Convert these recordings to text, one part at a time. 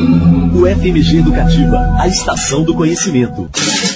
O FMG Educativa, a estação do conhecimento.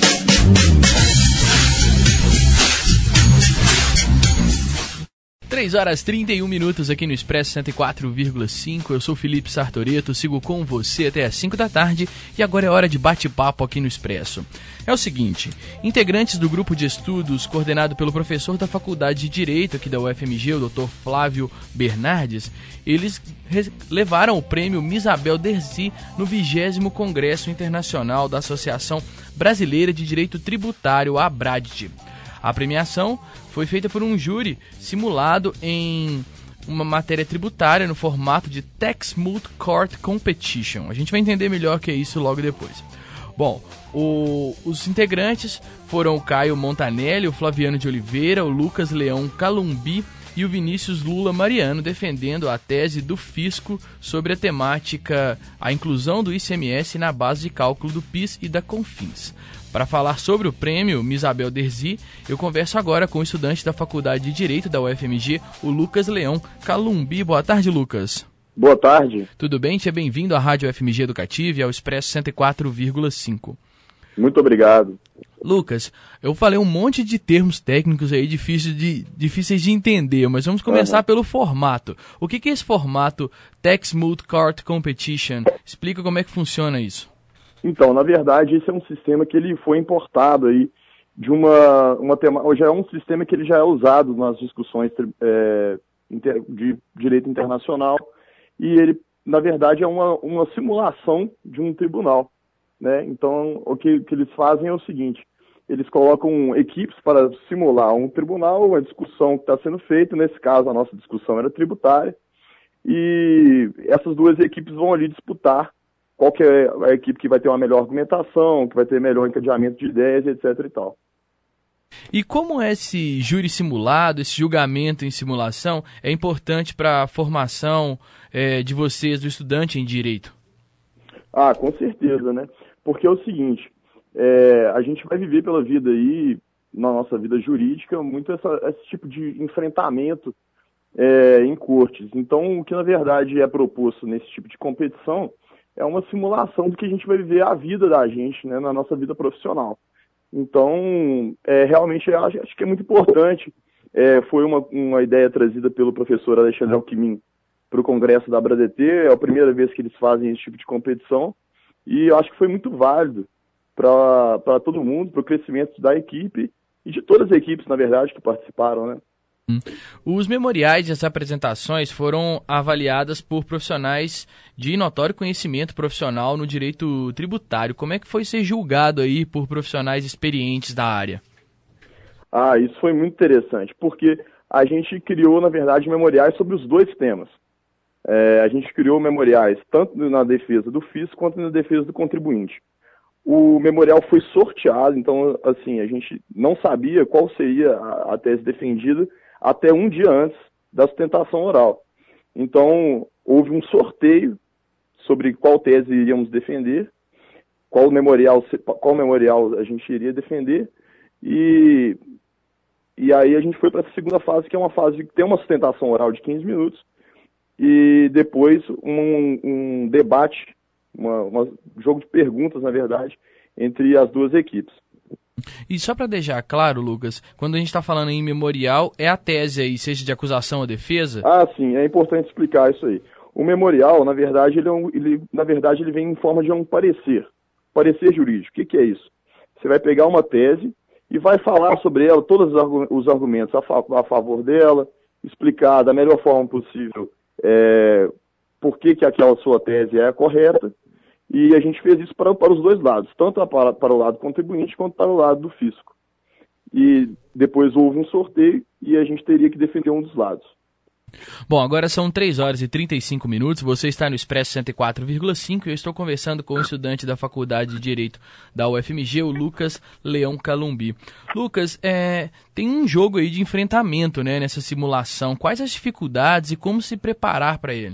Três horas 31 minutos aqui no Expresso 104,5. Eu sou Felipe Sartoreto, sigo com você até às 5 da tarde e agora é hora de bate-papo aqui no Expresso. É o seguinte, integrantes do grupo de estudos coordenado pelo professor da Faculdade de Direito aqui da UFMG, o Dr. Flávio Bernardes, eles levaram o prêmio Misabel Derzi no 20º Congresso Internacional da Associação Brasileira de Direito Tributário, a ABRADT. A premiação foi feita por um júri simulado em uma matéria tributária no formato de Tax Moot Court Competition. A gente vai entender melhor o que é isso logo depois. Bom, os integrantes foram o Caio Montanelli, o Flaviano de Oliveira, o Lucas Leão Calumbi e o Vinícius Lula Mariano, defendendo a tese do fisco sobre a temática, a inclusão do ICMS na base de cálculo do PIS e da CONFINS. Para falar sobre o prêmio Misabel Derzi, eu converso agora com o estudante da Faculdade de Direito da UFMG, o Lucas Leão Calumbi. Boa tarde, Lucas. Boa tarde. Tudo bem? Seja bem-vindo à Rádio UFMG Educativa e ao Expresso 104,5. Muito obrigado. Lucas, eu falei um monte de termos técnicos aí difíceis de entender, mas vamos começar pelo formato. O que é esse formato Tax Moot Court Competition? Explica como é que funciona isso. Então, na verdade, esse é um sistema que ele foi importado aí de já é um sistema que ele já é usado nas discussões de direito internacional e ele, na verdade, é uma simulação de um tribunal, né? Então, o que eles fazem é o seguinte, eles colocam equipes para simular um tribunal, a discussão que está sendo feita, nesse caso a nossa discussão era tributária, e essas duas equipes vão ali disputar qual que é a equipe que vai ter uma melhor argumentação, que vai ter melhor encadeamento de ideias, etc. e tal. E como esse júri simulado, esse julgamento em simulação, é importante para a formação de vocês, do estudante em Direito? Ah, com certeza, né? Porque é o seguinte, a gente vai viver pela vida aí, na nossa vida jurídica, muito esse tipo de enfrentamento em cortes. Então, o que na verdade é proposto nesse tipo de competição é uma simulação do que a gente vai viver a vida da gente, né, na nossa vida profissional. Então, realmente, acho que é muito importante. Foi uma ideia trazida pelo professor Alexandre Alckmin para o Congresso da ABRADT. É a primeira vez que eles fazem esse tipo de competição. E eu acho que foi muito válido para todo mundo, para o crescimento da equipe e de todas as equipes, na verdade, que participaram, né? Os memoriais e as apresentações foram avaliadas por profissionais de notório conhecimento profissional no direito tributário. Como é que foi ser julgado aí por profissionais experientes da área? Ah, isso foi muito interessante, porque a gente criou, na verdade, memoriais sobre os dois temas. A gente criou memoriais tanto na defesa do fisco quanto na defesa do contribuinte. O memorial foi sorteado, então, assim, a gente não sabia qual seria a tese defendida até um dia antes da sustentação oral. Então, houve um sorteio sobre qual tese iríamos defender, qual memorial a gente iria defender, e aí a gente foi para essa segunda fase, que é uma fase que tem uma sustentação oral de 15 minutos, e depois um debate, um jogo de perguntas, na verdade, entre as duas equipes. E só para deixar claro, Lucas, quando a gente está falando em memorial, é a tese aí, seja de acusação ou defesa? Ah, sim, é importante explicar isso aí. O memorial, na verdade, ele vem em forma de um parecer jurídico. O que é isso? Você vai pegar uma tese e vai falar sobre ela, todos os argumentos a favor dela, explicar da melhor forma possível por que aquela sua tese é a correta. E a gente fez isso para os dois lados, tanto para o lado contribuinte quanto para o lado do fisco. E depois houve um sorteio e a gente teria que defender um dos lados. Bom, agora são 3 horas e 35 minutos, você está no Expresso 104,5 e eu estou conversando com o estudante da Faculdade de Direito da UFMG, o Lucas Leão Calumbi. Lucas, tem um jogo aí de enfrentamento, né, nessa simulação. Quais as dificuldades e como se preparar para ele?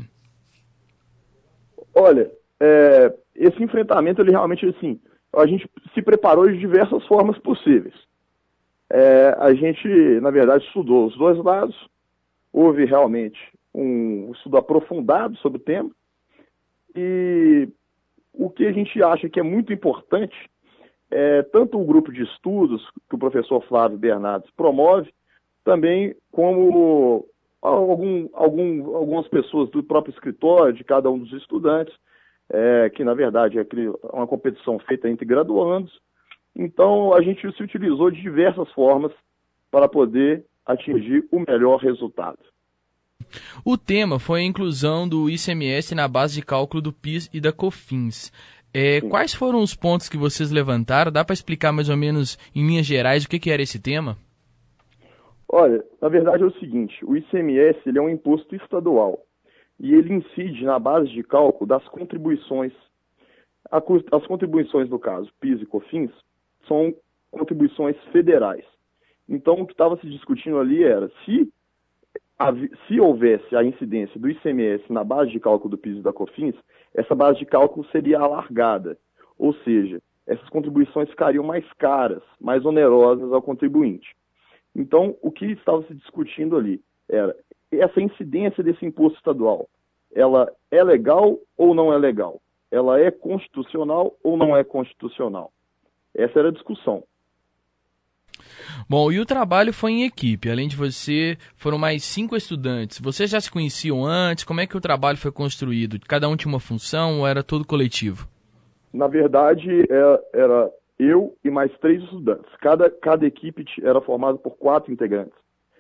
Olha, esse enfrentamento, ele realmente, assim, a gente se preparou de diversas formas possíveis. A gente, na verdade, estudou os dois lados, houve realmente um estudo aprofundado sobre o tema, e porque a gente acha que é muito importante tanto o grupo de estudos que o professor Flávio Bernardes promove, também como algumas pessoas do próprio escritório, de cada um dos estudantes, que na verdade é uma competição feita entre graduandos. Então a gente se utilizou de diversas formas para poder atingir o melhor resultado. O tema foi a inclusão do ICMS na base de cálculo do PIS e da COFINS. Quais foram os pontos que vocês levantaram? Dá para explicar mais ou menos, em linhas gerais, o que era esse tema? Olha, na verdade é o seguinte, o ICMS ele é um imposto estadual e ele incide na base de cálculo das contribuições. As contribuições, no caso, PIS e COFINS, são contribuições federais. Então, o que estava se discutindo ali era se houvesse a incidência do ICMS na base de cálculo do PIS e da COFINS, essa base de cálculo seria alargada, ou seja, essas contribuições ficariam mais caras, mais onerosas ao contribuinte. Então, o que estava se discutindo ali era essa incidência desse imposto estadual. Ela é legal ou não é legal? Ela é constitucional ou não é constitucional? Essa era a discussão. Bom, e o trabalho foi em equipe. Além de você, foram mais 5 estudantes. Vocês já se conheciam antes? Como é que o trabalho foi construído? Cada um tinha uma função ou era todo coletivo? Na verdade, era eu e mais 3 estudantes. Cada equipe era formada por 4 integrantes.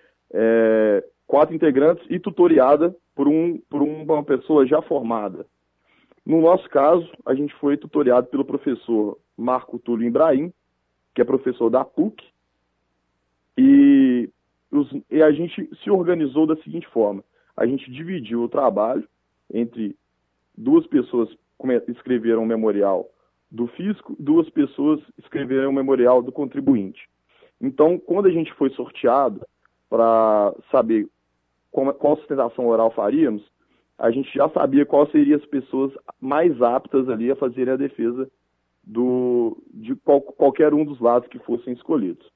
4 integrantes e tutoriada por uma pessoa já formada. No nosso caso, a gente foi tutoriado pelo professor Marco Túlio Ibrahim, que é professor da PUC, e a gente se organizou da seguinte forma: a gente dividiu o trabalho entre 2 pessoas que escreveram o memorial do fisco, 2 pessoas escreveram o memorial do contribuinte. Então, quando a gente foi sorteado para saber qual sustentação oral faríamos, a gente já sabia quais seriam as pessoas mais aptas ali a fazerem a defesa de qualquer um dos lados que fossem escolhidos.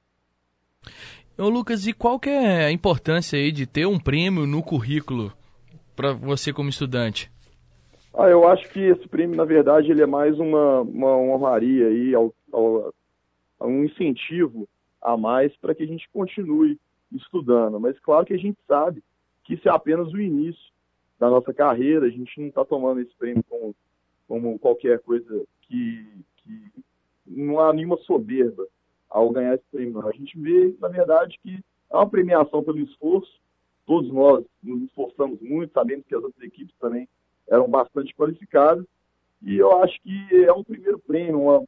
Ô Lucas, e qual que é a importância aí de ter um prêmio no currículo para você como estudante? Eu acho que esse prêmio, na verdade, ele é mais uma honraria aí, um incentivo a mais para que a gente continue estudando. Mas claro que a gente sabe que isso é apenas o início da nossa carreira, a gente não está tomando esse prêmio como qualquer coisa que não há nenhuma soberba ao ganhar esse prêmio. A gente vê, na verdade, que é uma premiação pelo esforço. Todos nós nos esforçamos muito, sabendo que as outras equipes também eram bastante qualificadas, e eu acho que é um primeiro prêmio,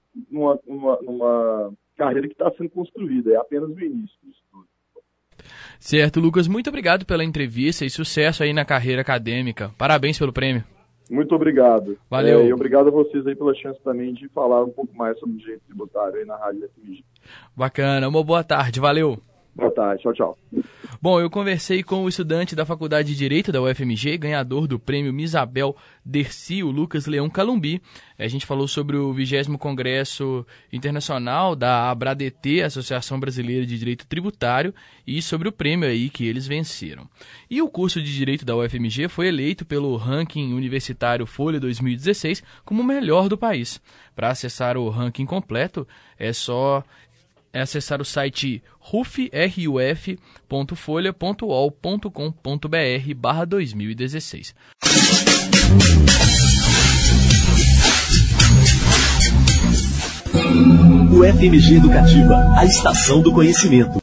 numa carreira que está sendo construída, é apenas o início do estudo. Certo, Lucas, muito obrigado pela entrevista e sucesso aí na carreira acadêmica. Parabéns pelo prêmio. Muito obrigado. Valeu. E obrigado a vocês aí pela chance também de falar um pouco mais sobre o direito tributário aí na Rádio FMG. Bacana, uma boa tarde, valeu. Boa tarde, tchau, tchau. Bom, eu conversei com o estudante da Faculdade de Direito da UFMG, ganhador do prêmio Misabel Dercy, o Lucas Leão Calumbi. A gente falou sobre o 20º Congresso Internacional da ABRADT, Associação Brasileira de Direito Tributário, e sobre o prêmio aí que eles venceram. E o curso de Direito da UFMG foi eleito pelo ranking universitário Folha 2016 como o melhor do país. Para acessar o ranking completo, é só acessar o site ruf.folha.ol.com.br/2016. UFMG Educativa, a estação do conhecimento.